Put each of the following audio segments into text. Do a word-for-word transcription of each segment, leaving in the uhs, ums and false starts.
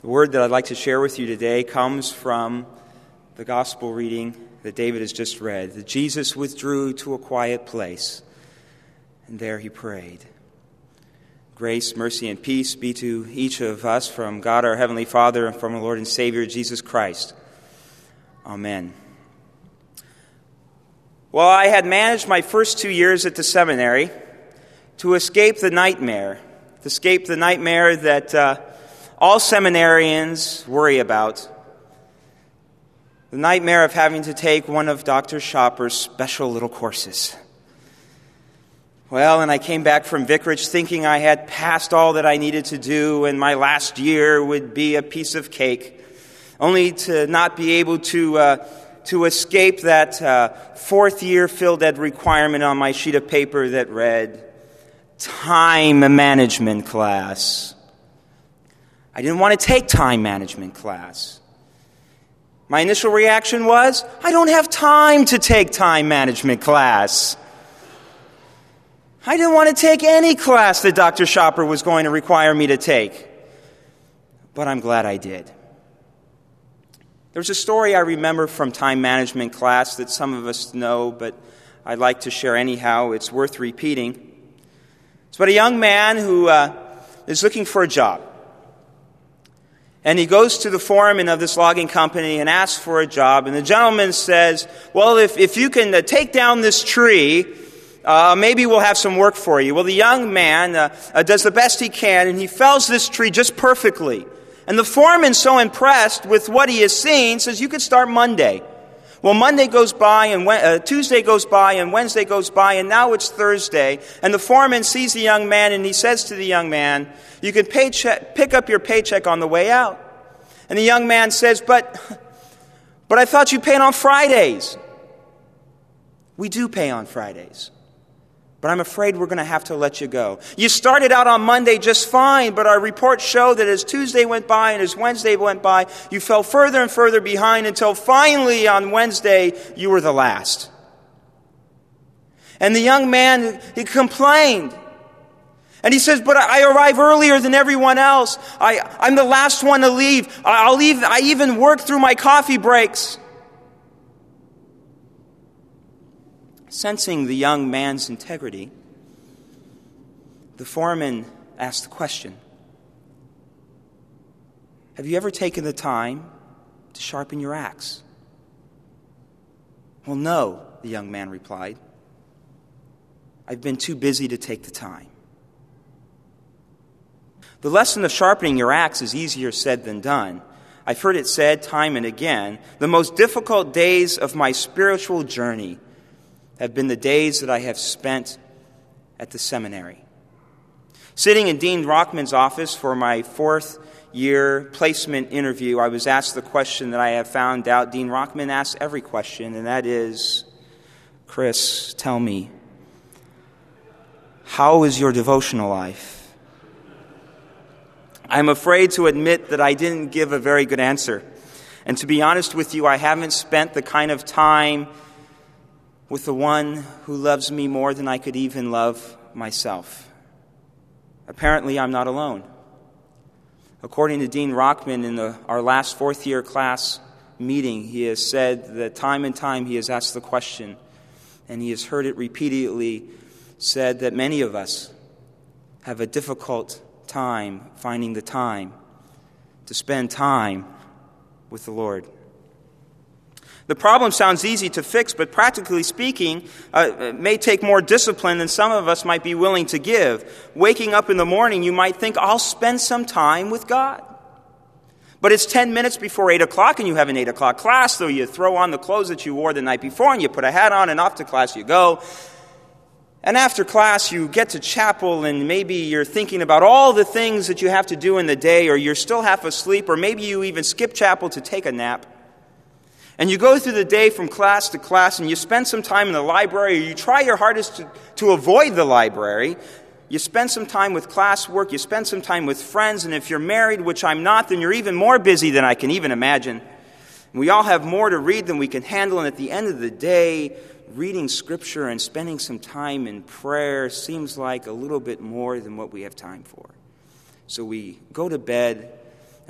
The word that I'd like to share with you today comes from the gospel reading that David has just read. That Jesus withdrew to a quiet place, and there he prayed. Grace, mercy, and peace be to each of us from God our Heavenly Father and from our Lord and Savior Jesus Christ. Amen. Well, I had managed my first two years at the seminary to escape the nightmare, to escape the nightmare that uh, all seminarians worry about, the nightmare of having to take one of Doctor Schopper's special little courses. Well, and I came back from vicarage thinking I had passed all that I needed to do and my last year would be a piece of cake, only to not be able to uh, to escape that uh, fourth year filled ed requirement on my sheet of paper that read, time management class. I didn't want to take time management class. My initial reaction was, I don't have time to take time management class. I didn't want to take any class that Doctor Schopper was going to require me to take. But I'm glad I did. There's a story I remember from time management class that some of us know, but I'd like to share anyhow. It's worth repeating. It's about a young man who uh, is looking for a job. And he goes to the foreman of this logging company and asks for a job. And the gentleman says, well, if, if you can uh, take down this tree, uh, maybe we'll have some work for you. Well, the young man uh, uh, does the best he can, and he fells this tree just perfectly. And the foreman, so impressed with what he has seen, says, you could start Monday. Well, Monday goes by, and uh, Tuesday goes by, and Wednesday goes by, and now it's Thursday. And the foreman sees the young man, and he says to the young man, you can paycheck, pick up your paycheck on the way out. And the young man says, but, but I thought you paid on Fridays. We do pay on Fridays. But I'm afraid we're going to have to let you go. You started out on Monday just fine, but our reports show that as Tuesday went by and as Wednesday went by, you fell further and further behind until finally on Wednesday you were the last. And the young man, he complained. And he says, but I arrive earlier than everyone else. I, I'm the least one to leave. I'll leave. I even work through my coffee breaks. Sensing the young man's integrity, the foreman asked the question, have you ever taken the time to sharpen your axe? Well, no, the young man replied. I've been too busy to take the time. The lesson of sharpening your axe is easier said than done. I've heard it said time and again, the most difficult days of my spiritual journey have been the days that I have spent at the seminary. Sitting in Dean Rockman's office for my fourth year placement interview, I was asked the question that I have found out Dean Rockman asks every question, and that is, Chris, tell me, how is your devotional life? I'm afraid to admit that I didn't give a very good answer. And to be honest with you, I haven't spent the kind of time with the one who loves me more than I could even love myself. Apparently, I'm not alone. According to Dean Rockman, in the, our last fourth-year class meeting, he has said that time and time he has asked the question, and he has heard it repeatedly said that many of us have a difficult time finding the time to spend time with the Lord. The problem sounds easy to fix, but practically speaking, uh, it may take more discipline than some of us might be willing to give. Waking up in the morning, you might think, I'll spend some time with God. But it's ten minutes before eight o'clock, and you have an eight o'clock class, so you throw on the clothes that you wore the night before, and you put a hat on, and off to class you go. And after class, you get to chapel, and maybe you're thinking about all the things that you have to do in the day, or you're still half asleep, or maybe you even skip chapel to take a nap. And you go through the day from class to class, and you spend some time in the library, or you try your hardest to, to avoid the library. You spend some time with classwork, you spend some time with friends, and if you're married, which I'm not, then you're even more busy than I can even imagine. We all have more to read than we can handle, and at the end of the day, reading Scripture and spending some time in prayer seems like a little bit more than what we have time for. So we go to bed,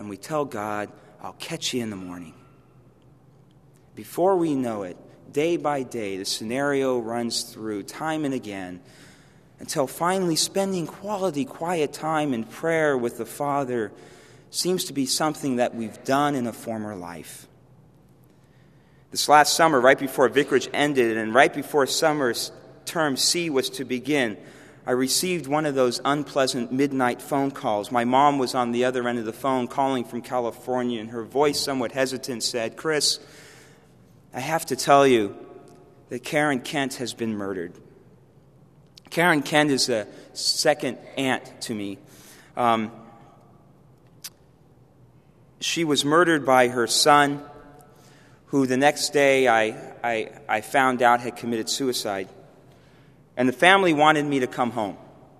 and we tell God, I'll catch you in the morning. Before we know it, day by day, the scenario runs through time and again until finally spending quality, quiet time in prayer with the Father seems to be something that we've done in a former life. This last summer, right before Vicarage ended and right before summer term C was to begin, I received one of those unpleasant midnight phone calls. My mom was on the other end of the phone calling from California, and her voice, somewhat hesitant, said, "Chris, I have to tell you that Karen Kent has been murdered." Karen Kent is a second aunt to me. Um, she was murdered by her son, who the next day I, I, I found out had committed suicide. And the family wanted me to come home.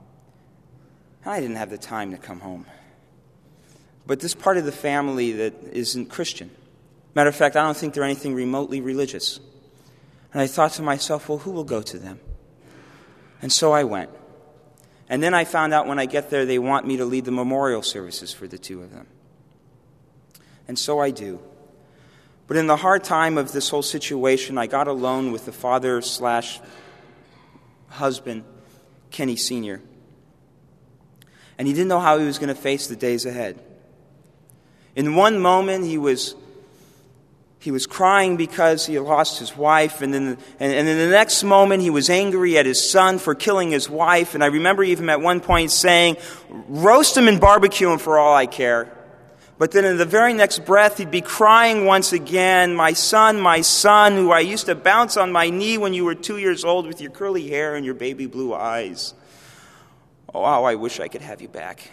I didn't have the time to come home. But this part of the family that isn't Christian. Matter of fact, I don't think they're anything remotely religious. And I thought to myself, well, who will go to them? And so I went. And then I found out when I get there, they want me to lead the memorial services for the two of them. And so I do. But in the hard time of this whole situation, I got alone with the father slash husband, Kenny Senior And he didn't know how he was going to face the days ahead. In one moment, he was he was crying because he had lost his wife, and then and, and in the next moment, he was angry at his son for killing his wife. And I remember even at one point saying, "Roast him and barbecue him for all I care." But then in the very next breath, he'd be crying once again, "My son, my son, who I used to bounce on my knee when you were two years old with your curly hair and your baby blue eyes. Oh, how I wish I could have you back.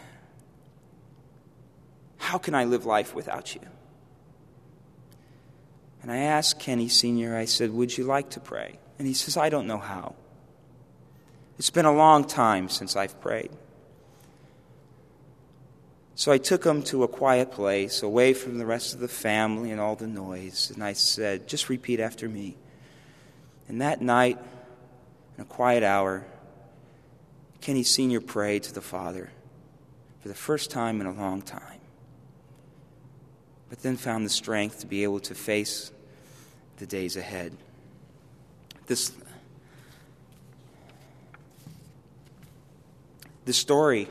How can I live life without you?" And I asked Kenny Senior, I said, "Would you like to pray?" And he says, "I don't know how. It's been a long time since I've prayed." So I took him to a quiet place, away from the rest of the family and all the noise, and I said, "Just repeat after me." And that night, in a quiet hour, Kenny Senior prayed to the Father for the first time in a long time, but then found the strength to be able to face the days ahead. This, this story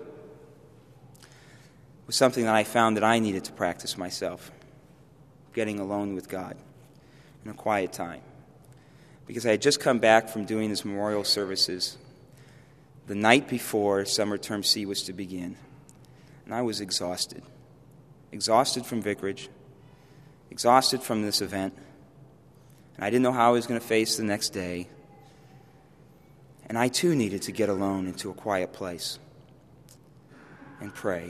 was something that I found that I needed to practice myself, getting alone with God in a quiet time. Because I had just come back from doing these memorial services the night before summer term C was to begin. And I was exhausted. Exhausted from vicarage. Exhausted from this event. And I didn't know how I was going to face the next day. And I too needed to get alone into a quiet place and pray.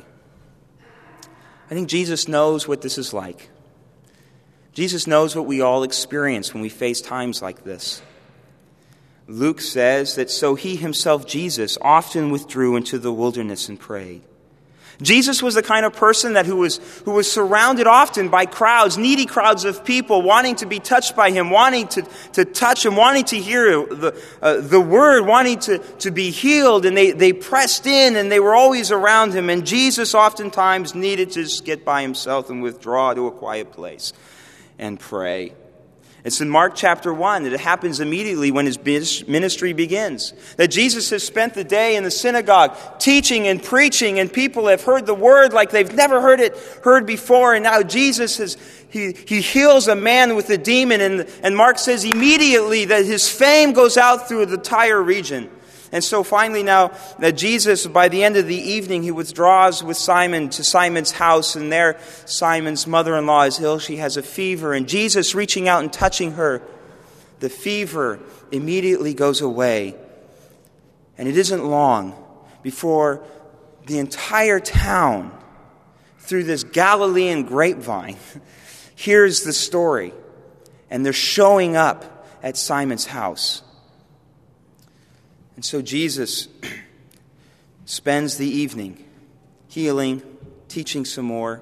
I think Jesus knows what this is like. Jesus knows what we all experience when we face times like this. Luke says that so he himself, Jesus, often withdrew into the wilderness and prayed. Jesus was the kind of person that who was who was surrounded often by crowds, needy crowds of people wanting to be touched by him, wanting to, to touch him, wanting to hear the uh, the word, wanting to, to be healed. And they, they pressed in and they were always around him. And Jesus oftentimes needed to just get by himself and withdraw to a quiet place and pray. It's in Mark chapter one that it happens immediately when his ministry begins. That Jesus has spent the day in the synagogue teaching and preaching, and people have heard the word like they've never heard it heard before. And now Jesus has he, he heals a man with a demon, and, and Mark says immediately that his fame goes out through the entire region. And so finally now, that Jesus, by the end of the evening, he withdraws with Simon to Simon's house. And there, Simon's mother-in-law is ill. She has a fever. And Jesus, reaching out and touching her, the fever immediately goes away. And it isn't long before the entire town, through this Galilean grapevine, hears the story. And they're showing up at Simon's house. And so Jesus spends the evening healing, teaching some more,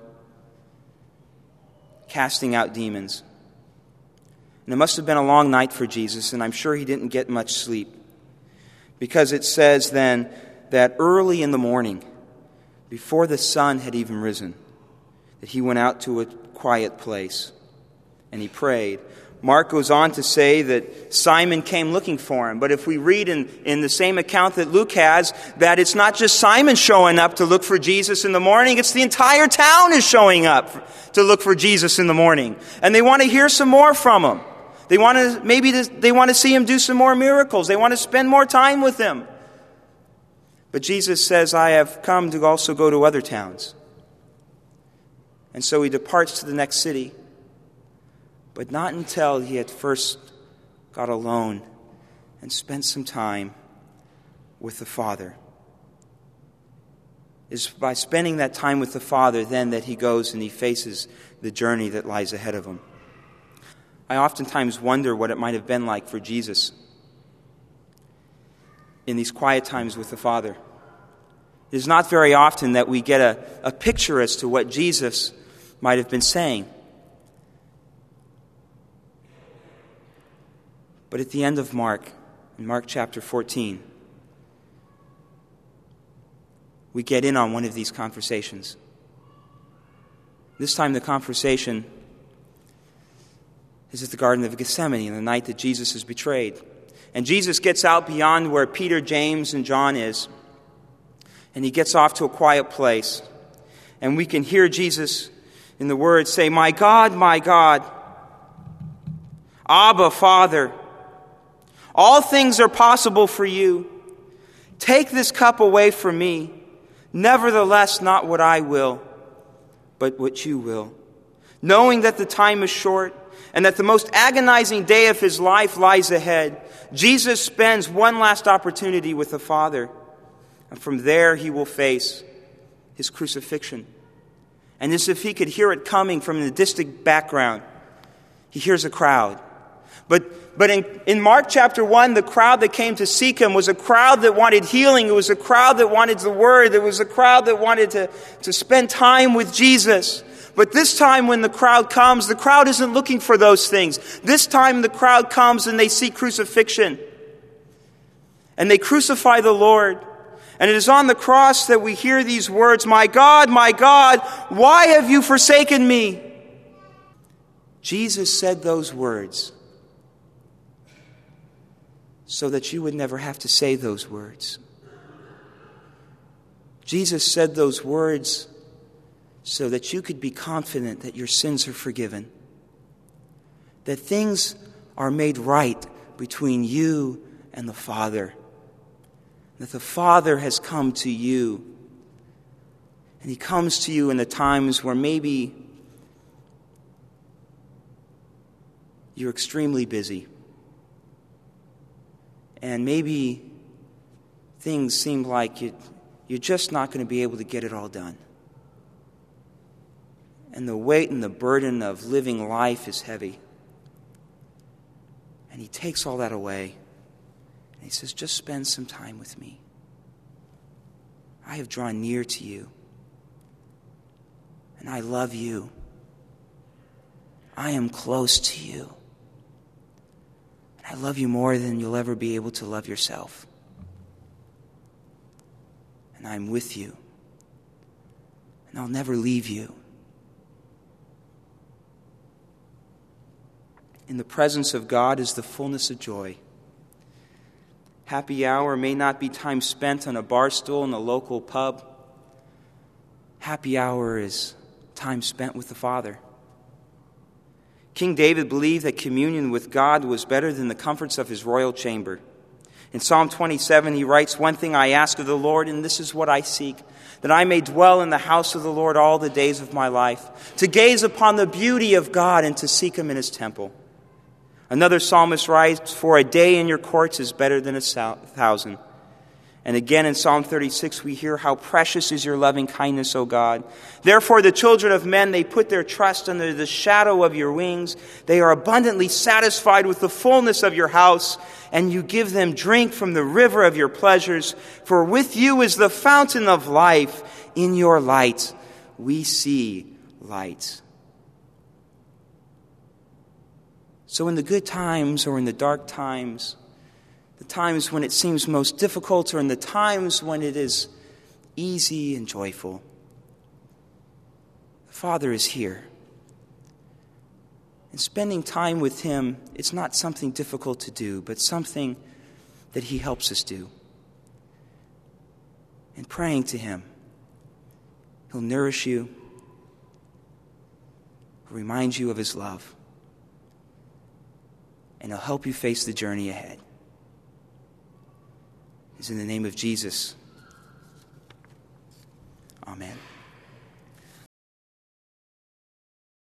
casting out demons. And it must have been a long night for Jesus, and I'm sure he didn't get much sleep. Because it says then that early in the morning, before the sun had even risen, that he went out to a quiet place and he prayed. Mark goes on to say that Simon came looking for him. But if we read in, in the same account that Luke has, that it's not just Simon showing up to look for Jesus in the morning, it's the entire town is showing up to look for Jesus in the morning. And they want to hear some more from him. They want to, maybe they want to see him do some more miracles. They want to spend more time with him. But Jesus says, I have come to also go to other towns. And so he departs to the next city. But not until he had first got alone and spent some time with the Father. It's by spending that time with the Father then that he goes and he faces the journey that lies ahead of him. I oftentimes wonder what it might have been like for Jesus in these quiet times with the Father. It is not very often that we get a, a picture as to what Jesus might have been saying. But at the end of Mark, in Mark chapter fourteen, we get in on one of these conversations. This time the conversation is at the Garden of Gethsemane on the night that Jesus is betrayed. And Jesus gets out beyond where Peter, James, and John is, and he gets off to a quiet place. And we can hear Jesus in the words say, "My God, my God, Abba, Father, all things are possible for you. Take this cup away from me. Nevertheless, not what I will, but what you will." Knowing that the time is short and that the most agonizing day of his life lies ahead, Jesus spends one last opportunity with the Father. And from there he will face his crucifixion. And as if he could hear it coming from the distant background, he hears a crowd. But but in, in Mark chapter one, the crowd that came to seek him was a crowd that wanted healing. It was a crowd that wanted the word. It was a crowd that wanted to, to spend time with Jesus. But this time when the crowd comes, the crowd isn't looking for those things. This time the crowd comes and they see crucifixion. And they crucify the Lord. And it is on the cross that we hear these words, "My God, my God, why have you forsaken me?" Jesus said those words so that you would never have to say those words. Jesus said those words so that you could be confident that your sins are forgiven, that things are made right between you and the Father, that the Father has come to you, and he comes to you in the times where maybe you're extremely busy, and maybe things seem like you, you're just not going to be able to get it all done. And the weight and the burden of living life is heavy. And he takes all that away. And he says, just spend some time with me. I have drawn near to you. And I love you. I am close to you. And I love you more than you'll ever be able to love yourself. And I'm with you. And I'll never leave you. In the presence of God is the fullness of joy. Happy hour may not be time spent on a bar stool in a local pub. Happy hour is time spent with the Father. King David believed that communion with God was better than the comforts of his royal chamber. In Psalm twenty-seven, he writes, "One thing I ask of the Lord, and this is what I seek, that I may dwell in the house of the Lord all the days of my life, to gaze upon the beauty of God and to seek him in his temple." Another psalmist writes, "For a day in your courts is better than a thousand." And again in Psalm thirty-six we hear, "How precious is your loving kindness, O God. Therefore the children of men, they put their trust under the shadow of your wings. They are abundantly satisfied with the fullness of your house, and you give them drink from the river of your pleasures. For with you is the fountain of life. In your light we see light." So in the good times or in the dark times, the times when it seems most difficult or in the times when it is easy and joyful, the Father is here. And spending time with him, it's not something difficult to do, but something that he helps us do. And praying to him, he'll nourish you, he'll remind you of his love, and he'll help you face the journey ahead. It's in the name of Jesus